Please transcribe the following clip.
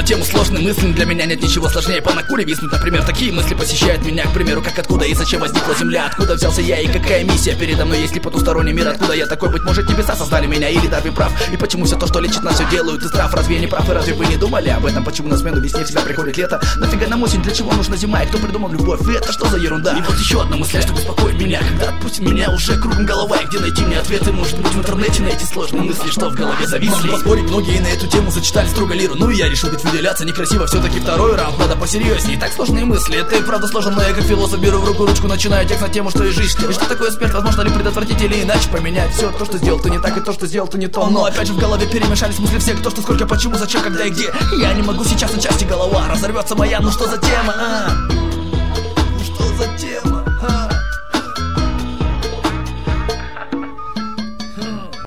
тему сложной мысли. Для меня нет ничего сложнее по накуре виснуть. Например, такие мысли посещают меня, к примеру, как откуда и зачем возникла земля, откуда взялся я и какая миссия передо мной, есть ли потусторонний мир, откуда я такой, быть может небеса создали меня или Дарвин прав, и почему все то, что лечит нас, все делают из трав, разве я не прав, и разве вы не думали об этом, почему на смену весне всегда приходит лето, нафига нам осень, для чего нужна зима, и кто придумал любовь, и это что за ерунда. И вот еще одна мысль, что беспокоит меня, когда отпустит меня уже кругом голова, и где найти мне ответы, может быть в интернете на эти сложные мысли, что в голове зависли. Можно поспорить, многие на эту тему зачитали строго лиру, ну и я решил ведь выделяться некрасиво, все-таки второй раунд, надо посерьезнее, так сложные мысли, это и правда сложно, но я как философ беру в руку ручку, начинаю текст на тему, что и жизнь, и что такое смерть, возможно ли предотвратить или иначе поменять все то, что сделал ты не так, и то, что сделал ты не то. Но опять же в голове перемешались мысли все, кто, что, сколько, почему, зачем, когда и где. Я не могу сейчас на части, голова разорвется моя, ну что за тема,